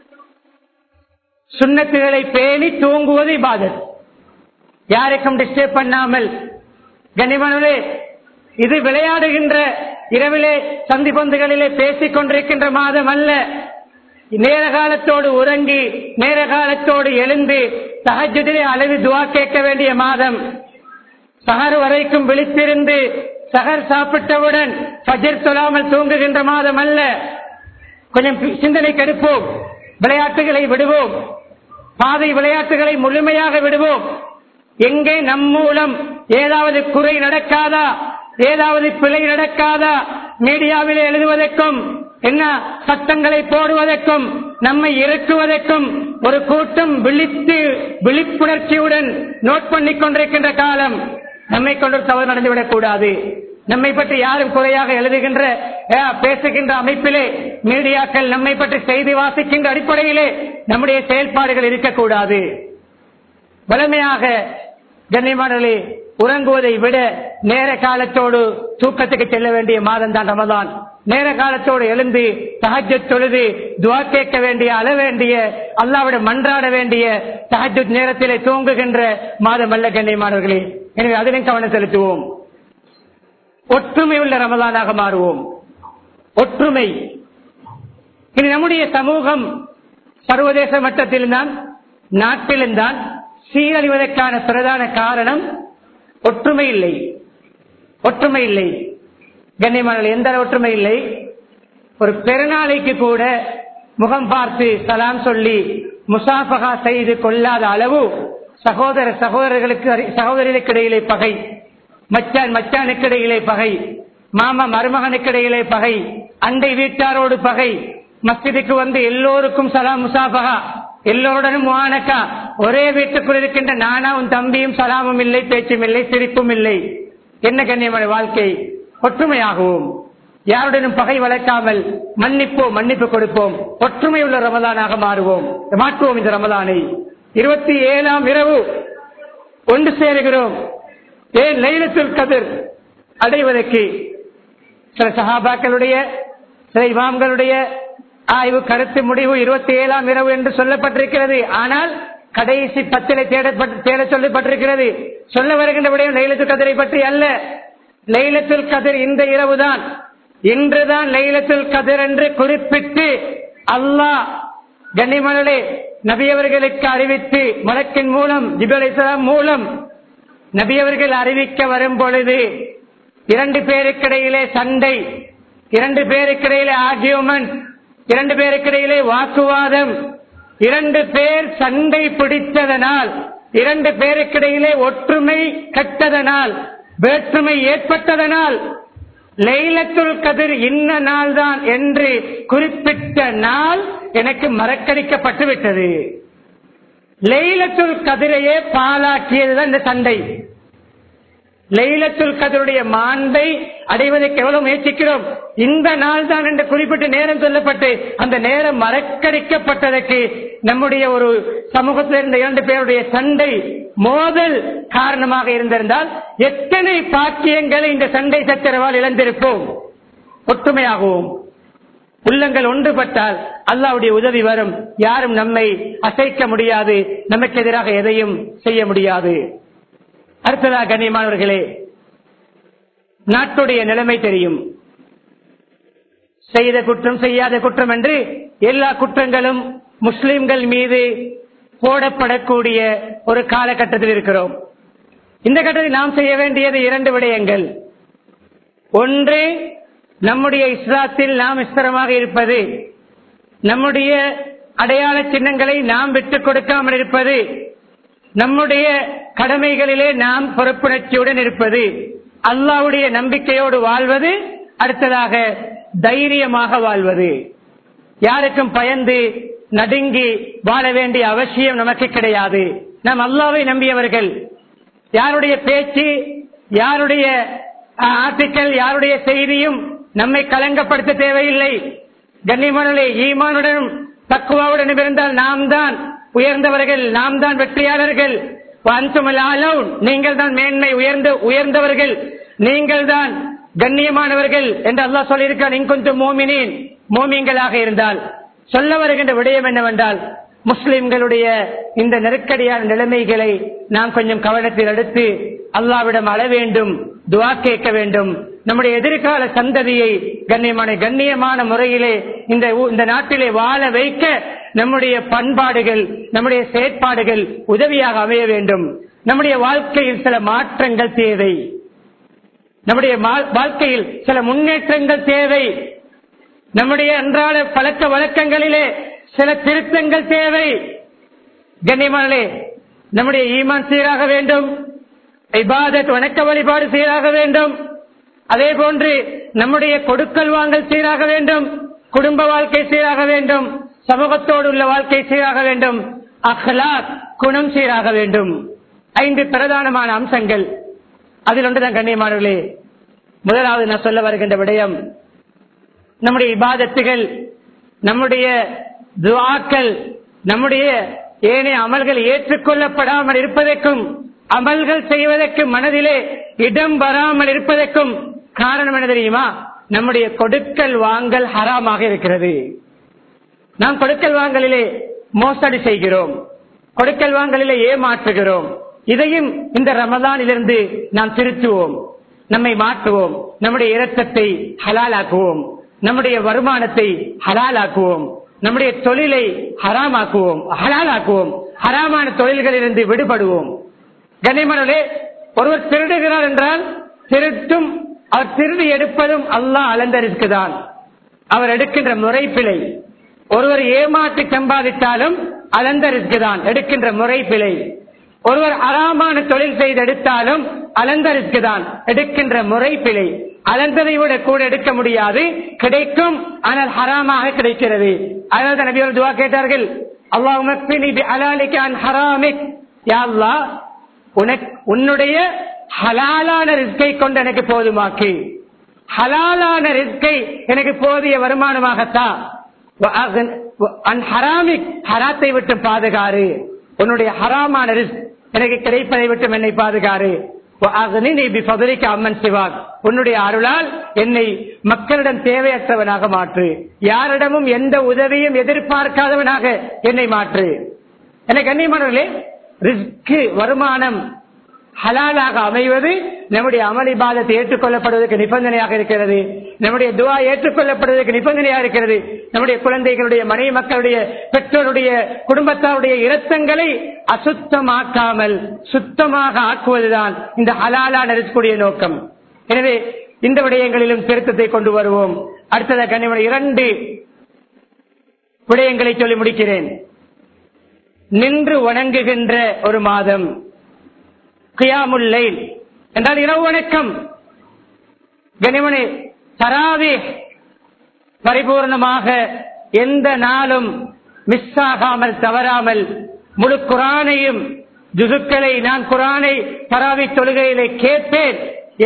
A: சுன்னத்துகளை பேணி தூங்குவது இபாதத், யாருக்கும் டிஸ்டர்ப் பண்ணாமல். கண்ணியமானவர்களே, இது விளையாடுகின்ற இரவிலே சந்தி பந்துகளிலே பேசிக் கொண்டிருக்கின்ற மாதம் அல்ல. நேர காலத்தோடு உறங்கி நேர காலத்தோடு எழுந்து தஹஜ்ஜுதிலே அளவு துஆ கேட்க வேண்டிய மாதம். சஹர் வரைக்கும் விழித்திருந்து சஹர் சாப்பிட்டவுடன் ஃபஜ்ர் தொழாமல் தூங்குகின்ற மாதம் அல்ல. கொஞ்சம் சிந்தனை கெடுப்போம், விளையாட்டுகளை விடுவோம், பாதை விளையாட்டுகளை முழுமையாக விடுவோம். எங்கே நம் மூலம் ஏதாவது குறை நடக்காதா, ஏதாவது பிழை நடக்காதா, மீடியாவில் எழுதுவதற்கும் என்ன சட்டங்களை போடுவதற்கும் நம்மை இறக்குவதற்கும் ஒரு கூட்டம் விழிப்புணர்ச்சியுடன் நோட் பண்ணிக் கொண்டிருக்கின்ற காலம். நம்மை கொண்டு தவறு நடந்துவிடக் கூடாது. நம்மை பற்றி யாரும் குறையாக எழுதுகின்ற பேசுகின்ற அமைப்பிலே மீடியாக்கள் நம்மை பற்றி செய்தி வாசிக்கின்ற அடிப்படையிலே நம்முடைய செயல்பாடுகள் இருக்கக்கூடாது. வலிமையாக கண்ணியமானவர்களே, உறங்குவதை விட நேர காலத்தோடு தூக்கத்துக்கு செல்ல வேண்டிய மாதம் தான் ரமலான். நேர காலத்தோடு எழுந்து தஹஜ்ஜுத் தொழுது துஆ கேட்க வேண்டிய, அழ வேண்டிய, அல்லாஹ்விடம் மன்றாட வேண்டிய தஹஜ்ஜுத் நேரத்திலே தூங்குகின்ற மாதம் அல்ல கண்ணியமானவர்களே. எனவே அதிலும் கவனம் செலுத்துவோம். ஒற்றுமை உள்ள ரமலானாக மாறுவோம். ஒற்றுமை. இனி நம்முடைய சமூகம் சர்வதேச மட்டத்தில்தான் நாட்டில்தான் சீரழிவதற்கான பிரதான காரணம் ஒற்றுமை இல்லை. ஒற்றுமை இல்லை கண்ணியமானவர்களே, எந்த ஒற்றுமை இல்லை. ஒரு பெருநாளைக்கு கூட முகம் பார்த்து சலாம் சொல்லி முசாஃபகா செய்து கொள்ளாத அளவு சகோதரர்களுக்கு இடையிலே பகை, மச்சானுக்கு இடையிலே பகை, மாமா மருமகனுக்கு இடையிலே பகை, அண்டை வீட்டாரோடு பகை, மஸ்ஜிதுக்கு வந்து எல்லோருக்கும் சலாம் முசாஃபகா, எல்லோருடனும் முஆனகா, ஒரே வீட்டுக்குள் இருக்கின்ற நானாவும் தம்பியும் சலாமும் இல்லை, பேச்சும் இல்லை, சிரிப்பும் இல்லை. என்ன கண்ணியமான வாழ்க்கை. ஒற்றுமையாகவும் யாருடனும் பகை வளர்க்காமல் மன்னிப்போம், மன்னிப்பு கொடுப்போம், ஒற்றுமை உள்ள ரமலானாக மாற்றுவோம். இந்த ரமலானை 27ஆம் இரவு ஒன்று சேருகிறோம். ஏன் லைலத்துல் கத்ர் அடைவதற்கு சில சஹாபாக்களுடைய சில இமாம்களுடைய ஆய்வு கருத்து முடிவு 27ஆம் இரவு என்று சொல்லப்பட்டிருக்கிறது. ஆனால் கடைசி 10 தேட சொல்லப்பட்டிருக்கிறது. சொல்ல வருகின்ற விடயம் லைலத்துல் கத்ரை பற்றி அல்ல. லைலத்துல் கத்ர் இந்த இரவுதான், இன்றுதான் லைலத்துல் கத்ர் என்று குறிப்பிட்டு அல்லாஹ் கண்ணியமானவர்களே நபியவர்களுக்கு அறிவித்து மலக்கின் மூலம் ஜிப்ரீல் அலைஹிஸ்ஸலாம் மூலம் நபியவர்கள் அறிவிக்க வரும் பொழுது 2 பேருக்கிடையிலே சண்டை, 2 பேருக்கிடையிலே ஆர்கியூமெண்ட், 2 பேருக்கிடையிலே வாக்குவாதம், 2 பேர் சண்டை பிடித்ததனால், 2 பேருக்கிடையிலே ஒற்றுமை கட்டதனால், வேற்றுமை ஏற்பட்டதனால் லைலத்துல் கத்ர் இன்ன நாள் தான் என்று குறிப்பிட்ட நாள் எனக்கு மறக்கடிக்கப்பட்டு விட்டது. லைலத்துல் கத்ரையே பாலாக்கியதுதான் இந்த சண்டை. லைலத்துல் கத்ருடைய மாண்பை அடைவதற்கு எவ்வளவு முயற்சிக்கிறோம். இந்த நாள் தான் என்று குறிப்பிட்டு நேரம் சொல்லப்பட்டு அந்த நேரம் மறக்கடிக்கப்பட்டதற்கு நம்முடைய ஒரு சமூகத்தில் இருந்த 2 பேருடைய சண்டை மோதல் காரணமாக இருந்திருந்தால் எத்தனை பாக்கியங்களை இந்த சண்டை சச்சரவால் இழந்திருப்போம். ஒற்றுமையாகவும் உள்ளங்கள் ஒன்றுபட்டால் அல்லாஹ்வுடைய உதவி வரும். யாரும் நம்மை அசைக்க முடியாது, நமக்கு எதிராக எதையும் செய்ய முடியாது. அடுத்ததாக கண்ணியமானவர்களே, நாட்டுடைய நிலைமை தெரியும். செய்த குற்றம் செய்யாத குற்றம் என்று எல்லா குற்றங்களும் முஸ்லிம்கள் மீது போடப்படக்கூடிய ஒரு காலகட்டத்தில் இருக்கிறோம். இந்த கட்டத்தில் நாம் செய்ய வேண்டியது 2 விடயங்கள். ஒன்று, நம்முடைய இஸ்லாத்தில் நாம் ஸ்திரமாக இருப்பது, நம்முடைய அடையாள சின்னங்களை நாம் விட்டுக் கொடுக்காமல் இருப்பது, நம்முடைய கடமைகளிலே நாம் பொறுப்புணர்ச்சியுடன் இருப்பது, அல்லாஹ்வுடைய நம்பிக்கையோடு வாழ்வது, அடுத்ததாக தைரியமாக வாழ்வது. யாருக்கும் பயந்து நடுங்கி வாழ வேண்டிய அவசியம் நமக்கு கிடையாது. நாம் அல்லாஹ்வை நம்பியவர்கள். யாருடைய பேச்சு, யாருடைய ஆர்டிக்கல், யாருடைய செய்தியும் நம்மை கலங்கப்படுத்த தேவையில்லை. கண்ணியமானவர்களே, ஈமானுடனும் தக்வாவுடனும் இருந்தால் நாம் தான் உயர்ந்தவர்கள், நாம் தான் வெற்றியாளர்கள். நீங்கள் தான் மேன்மை உயர்ந்தவர்கள், நீங்கள் தான் கண்ணியமானவர்கள் என்று அல்லாஹ் சொல்லியிருக்கான். இன்குன்தும் மோமினீன், மோமின்களாக இருந்தால். சொல்ல வருகின்ற விடயம் என்னவென்றால், முஸ்லிம்களுடைய இந்த நெருக்கடியான நிலைமைகளை நாம் கொஞ்சம் கவனத்தில் எடுத்து அல்லாஹ்விடம் அழ வேண்டும், துஆ கேட்க வேண்டும். நம்முடைய எதிர்கால சந்ததியை கண்ணியமான முறையிலே இந்த நாட்டிலே வாழ வைக்க நம்முடைய பண்பாடுகள், நம்முடைய செயற்பாடுகள் உதவியாக அமைய வேண்டும். நம்முடைய வாழ்க்கையில் சில மாற்றங்கள் தேவை, நம்முடைய வாழ்க்கையில் சில முன்னேற்றங்கள் தேவை, நம்முடைய அன்றாட பழக்க வழக்கங்களிலே சில திருத்தங்கள் தேவை. கண்ணியமானே, நம்முடைய ஈமான் சீராக வேண்டும், இபாதத் வணக்க வழிபாடு சீராக வேண்டும். அதே போன்று நம்முடைய கொடுக்கல் வாங்கல் சீராக வேண்டும், குடும்ப வாழ்க்கை சீராக வேண்டும், சமூகத்தோடு உள்ள வாழ்க்கை சீராக வேண்டும், அக்லாக் குணம் சீராக வேண்டும். 5 பிரதானமான அம்சங்கள். அதில் ஒன்றுதான் கண்ணியமானவர்களே, முதலாவது நான் சொல்ல வருகின்ற விடயம், நம்முடைய இபாதத்துகள், நம்முடைய துஆக்கள், நம்முடைய ஏனைய அமல்கள் ஏற்றுக்கொள்ளப்படாமல் இருப்பதற்கும், அமல்கள் செய்வதற்கு மனதிலே இடம் வராமல் இருப்பதற்கும் காரணம் என்ன தெரியுமா? நம்முடைய கொடுக்கல் வாங்கல் ஹராமாக இருக்கிறது. நாம் கொடுக்கல் வாங்கலிலே மோசடி செய்கிறோம், கொடுக்கல் வாங்கலிலே ஏமாற்றுகிறோம். இதையும் இந்த ரமலானிலிருந்து நாம் திருத்துவோம், நம்மை மாற்றுவோம், நம்முடைய இரத்தத்தை ஹலாலாக்குவோம், நம்முடைய வருமானத்தை ஹலாலாக்குவோம், நம்முடைய தொழிலை ஹராமாக்குவோம், ஹலாலாக்குவோம், ஹராமான தொழில்களிலிருந்து விடுபடுவோம். கண்ணியமானவர்களே, ஒருவர் திருடுகிறார் என்றால் திருட்டும் அவர் திருடி எடுப்பதும் அல்லாஹ் அளந்தறிக்குதான், அவர் எடுக்கின்ற முறை பிழை. ஒருவர் ஏமாற்றி சம்பாதித்தாலும் அளந்தறிக்குதான், எடுக்கின்ற முறை பிழை. ஒருவர் ஹராமான தொழில் செய்து எடுத்தாலும் அளந்தறிக்குதான், எடுக்கின்ற முறை பிழை. அளந்ததை விட கூட எடுக்க முடியாது, கிடைக்கும், ஆனால் ஹராமாக கிடைக்கிறது. அதனால நபி அவர்கள் துஆ கேட்டார்கள், அல்லாஹும்ம க்ஃபினி பிஹலாலிக அன் ஹராமிக், யா அல்லாஹ் உன்னுடைய ஹலாலான ரிஸ்கை கொண்டு எனக்கு போதுமாக்கு, ஹலாலான ரிஸ்கை எனக்கு போதிய வருமானமாகத்தா, ஹராமிக் ஹராத்தை விட்டு பாதுகாரு, உன்னுடைய ஹராமான ரிஸ்க் எனக்கு கிடைப்பதை விட்டு என்னை பாதுகாரு. உன்னுடைய அருளால் என்னை மக்களிடம் தேவையற்றவனாக மாற்று, யாரிடமும் எந்த உதவியும் எதிர்பார்க்காதவனாக என்னை மாற்று. எனக்கு கண்ணியமானவர்களே, ரிஸ்க் வருமானம் ஹலாலாக அமைவது நம்முடைய அமல் இபாதத்தை ஏற்றுக்கொள்ளப்படுவதற்கு நிபந்தனையாக இருக்கிறது. நம்முடைய துஆ ஏற்றுக்கொள்ளப்படுவதற்கு நிபந்தனையாக இருக்கிறது. நம்முடைய குழந்தைகளுடைய, மனைவி மக்களுடைய, பெற்றோருடைய, குடும்பத்தாருடைய இரத்தங்களை அசுத்தமாக்காமல் சுத்தமாக ஆக்குவதுதான் இந்த ஹலாலான ரிஸ்குடைய நோக்கம். எனவே இந்த விடயங்களிலும் திருத்தத்தை கொண்டு வருவோம். அடுத்ததாக கண்ணியமான 2 விடயங்களை சொல்லி முடிக்கிறேன். நின்று வணங்குகின்ற ஒரு மாதம் கியாமுல் லைல் என்றால் இரவு வணக்கம். கனிமணி தராவீஹ் பரிபூர்ணமாக எந்த நாளும் மிஸ் ஆகாமல் தவறாமல் முழு குர்ஆனையும் ஜுசுக்களை நான் குர்ஆனை தராவீஹ் தொழுகையிலே கேட்பேன்.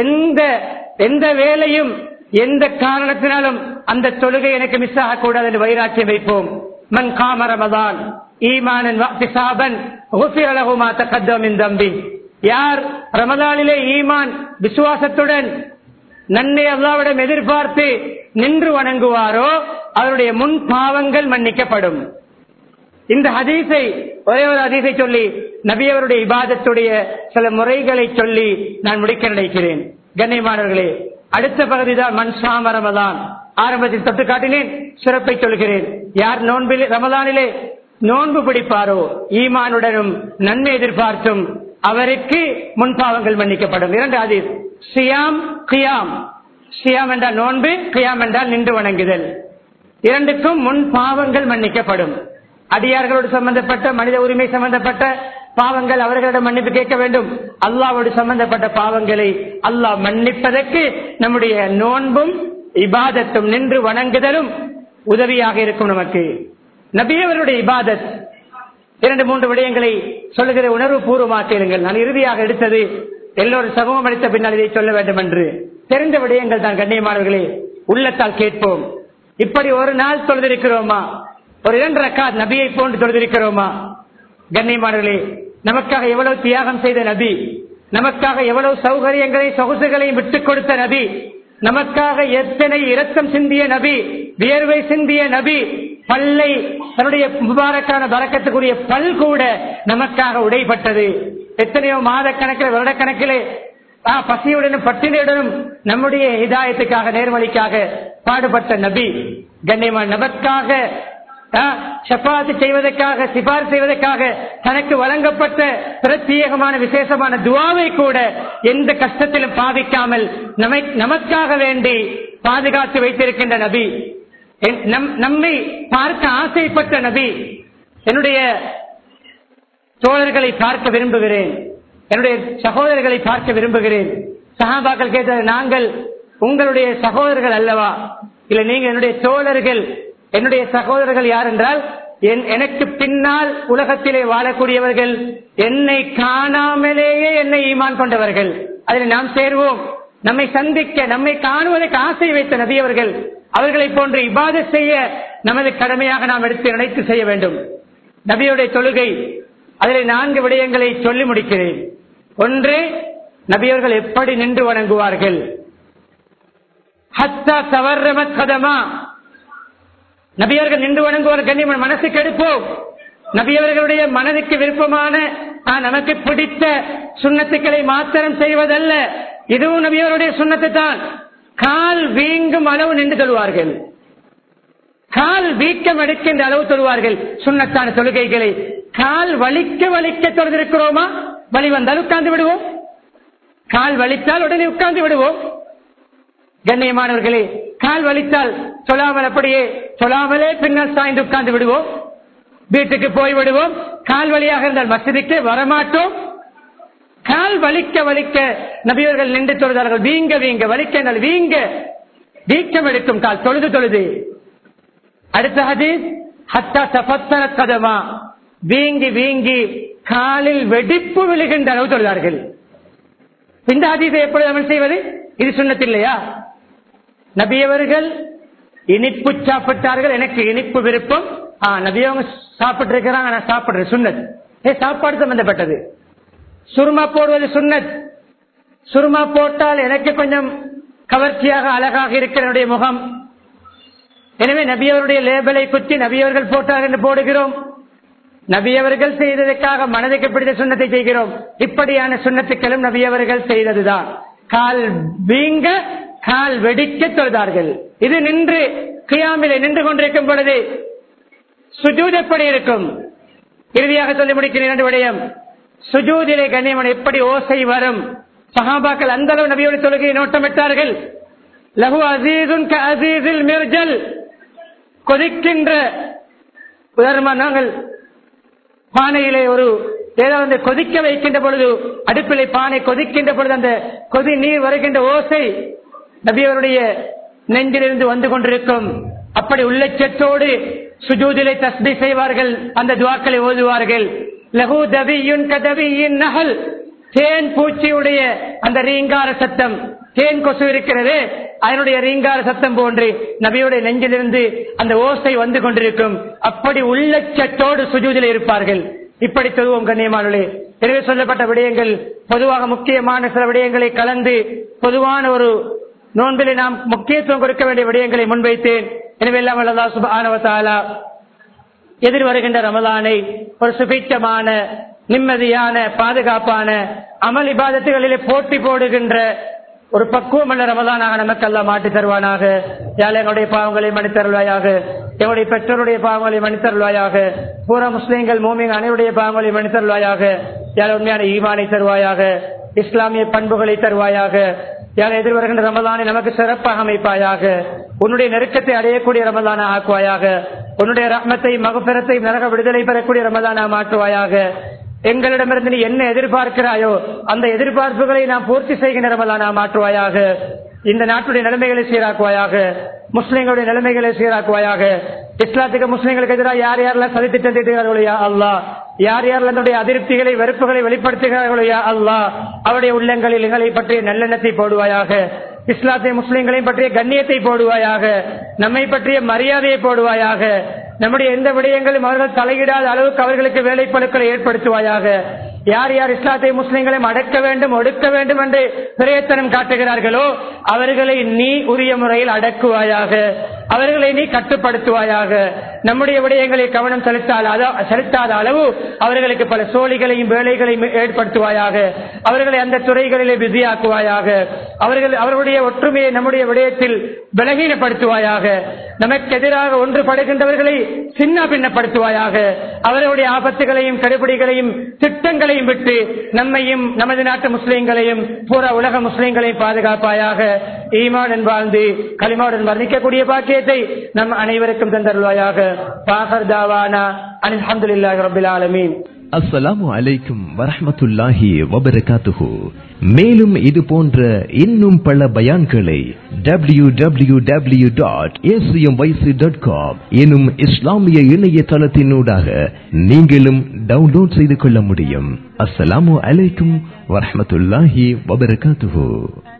A: எந்த வேளையும் எந்த காரணத்தினாலும் அந்த தொழுகை எனக்கு மிஸ் ஆகக்கூடாது என்று வைராக்கியம் வைப்போம். மன் காம ரமதான் ஈமானன் வஹ்திசாபன் குஃபிர லஹு மா தகத்தம மின் தம்பி. யார் ரமதானிலே ஈமான் விசுவாசத்துடன் நன்மை அல்லாஹ்விடம் எதிர்பார்த்து நின்று வணங்குவாரோ அவருடைய முன் பாவங்கள் மன்னிக்கப்படும். இந்த ஹதீஸை ஒரே ஒரு ஹதீஸை சொல்லி நபியவருடைய இபாதத்துடைய சில முறைகளை சொல்லி நான் முடிக்க நினைக்கிறேன். கண்ணியமானவர்களே, அடுத்த பகுதி தான் மன் ஸாம ரமதான். ஆரம்பத்தில் தொட்டு காட்டினேன், சிறப்பை சொல்கிறேன். யார் ரமதானிலே நோன்பு பிடிப்பாரோ ஈமானுடனும் நன்மை எதிர்பார்த்தும் அவருக்கு முன்பாவங்கள் மன்னிக்கப்படும். 2 ஹதீஸ். Siam Giam. சியாம் என்றால் நோன்பு, கியாம் என்றால் நின்று வணங்குதல். இரண்டுக்கும் முன் பாவங்கள் மன்னிக்கப்படும். அடியார்களோடு சம்பந்தப்பட்ட மனித உரிமை சம்பந்தப்பட்ட பாவங்கள் அவர்களிடம் மன்னிப்பு கேட்க வேண்டும். அல்லாஹ்வோடு சம்பந்தப்பட்ட பாவங்களை அல்லாஹ் மன்னிப்பதற்கு நம்முடைய நோன்பும் இபாதத்தும் நின்று வணங்குதலும் உதவியாக இருக்கும். நமக்கு நபியவருடைய இபாதத் 2-3 விடயங்களை சொல்லுகிற உணர்வு பூர்வமாக்கிடுங்கள். நான் இறுதியாக எடுத்தது எல்லோரும் சமூகம் அளித்த பின்னால் இதை சொல்ல வேண்டும் என்று தெரிந்த விடயங்கள் தான். கண்ணியமானவர்களே, உள்ளத்தால் கேட்போம். இப்படி ஒரு நாள் தொழுதிருக்கிறோமா? ஒரு 2 ரக்காத் நபியை போன்று தொழுதிருக்கிறோமா? கண்ணியமானவர்களே, நமக்காக எவ்வளவு தியாகம் செய்த நபி, நமக்காக எவ்வளவு சௌகரியங்களை சொகுசுகளையும் விட்டுக் கொடுத்த நபி, நமக்காக எத்தனை இரத்தம் சிந்திய நபி, வியர்வை சிந்திய நபி, பல்லை தன்னுடைய முபாரக்கான பரக்கத்துக்குரிய பல் கூட நமக்காக உடைப்பட்டது. எத்தனையோ மாத கணக்கில் வருடக்கணக்கிலே பசியுடனும் பட்டினியுடனும் நம்முடைய ஹிதாயத்துக்காக நேர்வழிக்காக பாடுபட்ட நபி. கண்ணியமான நமக்காக ஷஃபாத் செய்வதற்காக சிபார் செய்வதற்காக தனக்கு வழங்கப்பட்ட பிரத்யேகமான விசேஷமான துஆவை கூட எந்த கஷ்டத்திலும் பாதிக்காமல் நமக்காக வேண்டி பாதுகாத்து வைத்திருக்கின்ற நபி, நம்மை பார்க்க ஆசைப்பட்ட நபி. என்னுடைய தோழர்களை பார்க்க விரும்புகிறேன், என்னுடைய சகோதரர்களை பார்க்க விரும்புகிறேன். சஹாபாக்கள் கேட்டது, நாங்கள் உங்களுடைய சகோதரர்கள் அல்லவா? இல்ல, நீங்க என்னுடைய தோழர்கள். என்னுடைய சகோதரர்கள் யார் என்றால் எனக்கு பின்னால் உலகத்திலே வாழக்கூடியவர்கள், என்னை காணாமலேயே என்னை ஈமான் கொண்டவர்கள். அதில் நாம் சேர்வோம். நம்மை சந்திக்க, நம்மை காணுவதற்கு ஆசை வைத்த நபி அவர்கள். அவர்களை போன்று இபாதத் செய்ய நமது கடமையாக நாம் எடுத்து நினைத்து செய்ய வேண்டும். நபியுடைய தொழுகை, அதில் 4 விடயங்களை சொல்லி முடிக்கிறேன். ஒன்று, நபியவர்கள் எப்படி நின்று வணங்குவார்கள். ஹத்தா தவர்ரமத் கதமா, நபியவர்கள் நின்று வணங்குவார். கண்ணியமான மனசுக்கு எடுப்போம். நபியவர்களுடைய மனதுக்கு விருப்பமான நமக்கு பிடித்த சுன்னத்துக்களை மாத்திரம் செய்வதல்ல, இதுவும் நபியவருடைய சுன்னத்து தான். கால் வீங்கும் அளவு நின்று தொழுவார்கள், கால் வீக்கம் எடுக்கின்ற அளவு தொழுவார்கள். சுன்னத்தான தொழுகைகளை கால் வலிக்க வலிக்க தொழுதிருக்கிறோமா? வலி வந்தால் உட்கார்ந்து விடுவோம், கால் வலித்தால் உடனே உட்கார்ந்து விடுவோம். கண்ணியமானவர்களே, கால் வலித்தால் சொல்லாமல் அப்படியே சொல்லாமலே பின்னால் சாய்ந்து உட்கார்ந்து விடுவோம், வீட்டுக்கு போய் விடுவோம். கால் வலியாக இருந்தால் மஸ்ஜிதுக்கு வரமாட்டோம். கால் வலிக்க வலிக்க நபியவர்கள் நின்று தொழுதார்கள். வீங்க வீங்க, வலிக்க வீங்க, வீக்கம் எடுக்கும் கால் தொழுது தொழுது. அடுத்த ஹதீஸ், ஹத்தா தஃபத்தரத் கதமா, வீங்கி வீங்கி காலில் வெடிப்பு விழுகின்ற அளவு தொழுதார்கள். இந்த ஹதீஸை எப்பொழுது அமல் செய்வது? இது சுன்னத் இல்லையா? நபியவர்கள் இனிப்பு சாப்பிட்டார்கள், எனக்கு இனிப்பு விருப்பம். நபியவங்க சாப்பிட்டு இருக்கிறாங்க, நான் சாப்பிடுறேன், சுன்னத். சாப்பாடு சம்பந்தப்பட்டது. சுருமா போடுவது சுன்னத். சுருமா போட்டால் எனக்கு கொஞ்சம் கவர்ச்சியாக அழகாக இருக்கிற என்னுடைய முகம், எனவே நபியவருடைய லேபலை குத்தி நபியவர்கள் போட்டார் என்று போடுகிறோம். நபியவர்கள் செய்ததற்காக மனதுக்கு பிடித்த சுண்ணத்தை செய்கிறோம். இப்படியான சுண்ணத்துக்களும் நபியவர்கள் செய்ததுதான். கால் வீங்க கால் வெடிக்க தொழுதார்கள். இது நின்று கியாமிலே நின்று கொண்டிருக்கும் பொழுது சுஜூத் எப்படி இருக்கும்? இறுதியாக சொல்லி முடிக்கிற இரண்டு விடயம். சுஜூதிலே கண்ணியமன் எப்படி ஓசை வரும்? சஹாபாக்கள் அந்த அளவு நபியோட தொழுகையை நோட்டமிட்டார்கள். லஹு அஸீஸுன் கஅஸீஸில் மிர்ஜல், கொதிக்கின்ற உதாரணமாக நாங்கள் பானையிலே ஒரு ஏதாவது கொதிக்க வைக்கின்ற பொழுது, அடுப்பிலே பானை கொதிக்கின்ற பொழுது அந்த கொதி நீர் வருகின்ற ஓசை நபியவருடைய நெஞ்சிலிருந்து வந்து கொண்டிருக்கும். அப்படி உள்ளச்சத்தோடு சுஜூதிலே தஸ்பீஹ் செய்வார்கள், அந்த துஆக்களை ஓதுவார்கள். லஹு தபியுன் கதபியின் நஹல், தேன் பூச்சியுடைய அந்த ரீங்கார சத்தம், தேன் கொசு இருக்கிறது அதனுடைய ரீங்கார சத்தம் போன்று நபியுடைய நெஞ்சிலிருந்து அந்த ஓசை வந்து கொண்டிருக்கும். அப்படி உள்ளச்சத்தோடு சுஜூதிலே இருப்பார்கள். இப்படி தொழுவோம் கண்ணியமானவர்களே. எனவே சொல்லப்பட்ட விடயங்கள் பொதுவாக முக்கியமான சில விடயங்களை கலந்து பொதுவான ஒரு நோன்பிலே நாம் முக்கியத்துவம் கொடுக்க வேண்டிய விடயங்களை முன்வைத்தேன். எனவே எல்லாம் அல்லாஹ் சுப்ஹானஹு வ தஆலா எதிர் வருகின்ற ரமலானை ஒரு சுபிட்சமான, நிம்மதியான, பாதுகாப்பான, அமல் இபாதத்துகளிலே போட்டி போடுகின்ற ஒரு பக்குவமல்ல ரமலானாக நமக்கு அல்லாஹ் மாற்றி தருவானாக. யாழ் எங்களுடைய பாவங்களை மன்னித்தருள்வாயாக, எங்களுடைய பெற்றோருடைய பாவங்களை மன்னித்தருள்வாயாக, பூரா முஸ்லிம்கள் மூமின் அனைவருடைய பாவங்களை மன்னித்தருள்வாயாக. யாழ் உண்மையான ஈமானை தருவாயாக, இஸ்லாமிய பண்புகளை தருவாயாக. யாழ் எதிர்வருகின்ற ரமலானை நமக்கு சிறப்பாக அமைப்பாயாக. உன்னுடைய நெருக்கத்தை அடையக்கூடிய ரமலானா ஆக்குவாயாக. உன்னுடைய ரஹ்மத்தை, மகஃபிரத்தை, நரக விடுதலை பெறக்கூடிய ரமலானா மாற்றுவாயாக. எங்களிடமிருந்து நீ என்ன எதிர்பார்க்கிறாயோ அந்த எதிர்பார்ப்புகளை நாம் பூர்த்தி செய்கின்ற ரமலானா மாற்றுவாயாக. இந்த நாட்டுடைய நிலைமைகளை சீராக்குவாயாக, முஸ்லிம்களுடைய நிலைமைகளை சீராக்குவாயாக. இஸ்லாத்துக்கு முஸ்லிம்களுக்கு எதிராக யார் யாரெல்லாம் சதித்திட்டம் தீட்டுகிறார்களோ யா அல்லாஹ், யார் யாரெல்லாம் தன்னுடைய அதிருப்திகளை, வெறுப்புகளை வெளிப்படுத்துகிறார்களோ யா அல்லாஹ், அவருடைய உள்ளங்களில் எங்களை பற்றிய நல்லெண்ணத்தை போடுவாயாக. இஸ்லாத்தை முஸ்லிம்களையும் பற்றிய கண்ணியத்தை போடுவாயாக. நம்மை பற்றிய மரியாதையை போடுவாயாக. நம்முடைய எந்த விடயங்களும் அவர்கள் தலையிடாத அளவுக்கு அவர்களுக்கு வேலைப்பழுக்களை ஏற்படுத்துவாயாக. யார் யார் இஸ்லாத்தை முஸ்லிம்களையும் அடக்க வேண்டும், ஒடுக்க வேண்டும் என்று பிரயத்தனம் காட்டுகிறார்களோ அவர்களை நீ உரிய முறையில் அடக்குவாயாக, அவர்களை நீ கட்டுப்படுத்துவாயாக. நம்முடைய விடயங்களை கவனம் செலுத்தாத அளவு அவர்களுக்கு பல சோழிகளையும் வேலைகளையும் ஏற்படுத்துவாயாக. அவர்களை அந்த துறைகளிலே பிஸியாக்குவாயாக. அவர்களுடைய ஒற்றுமையை நம்முடைய விடயத்தில் பலகீனப்படுத்துவாயாக. நமக்கு எதிராக ஒன்றுபடுகின்றவர்களை சின்ன பின்னப்படுத்துவாயாக. அவர்களுடைய ஆபத்துகளையும் கடுபிடிகளையும் திட்டங்களையும் விட்டு நம்மையும் நமது நாட்டு முஸ்லிம்களையும் பூரா உலக முஸ்லிம்களையும் பாதுகாப்பாயாக. ஈமானுடன் வாழ்ந்து கலிமாவுடன் வர்ணிக்கக்கூடிய பாக்கியத்தை நம் அனைவருக்கும் தந்தருள்வாயாக. பாகர் தாவானா அல்ஹம்துலில்லாஹி ரப்பில் ஆலமீன்.
B: அஸ்ஸலாமு அலைக்கும் வரஹ்மத்துல்லாஹி வபரகாத்துஹு. மேலும் இது போன்ற இன்னும் பல பயான்களை www.acmyc.com எனும் இஸ்லாமிய இணையதளத்தினூடாக நீங்களும் டவுன்லோட் செய்து கொள்ள முடியும். அஸ்ஸலாமு அலைக்கும் வரஹ்மத்துல்லாஹி வபரகாத்துஹு.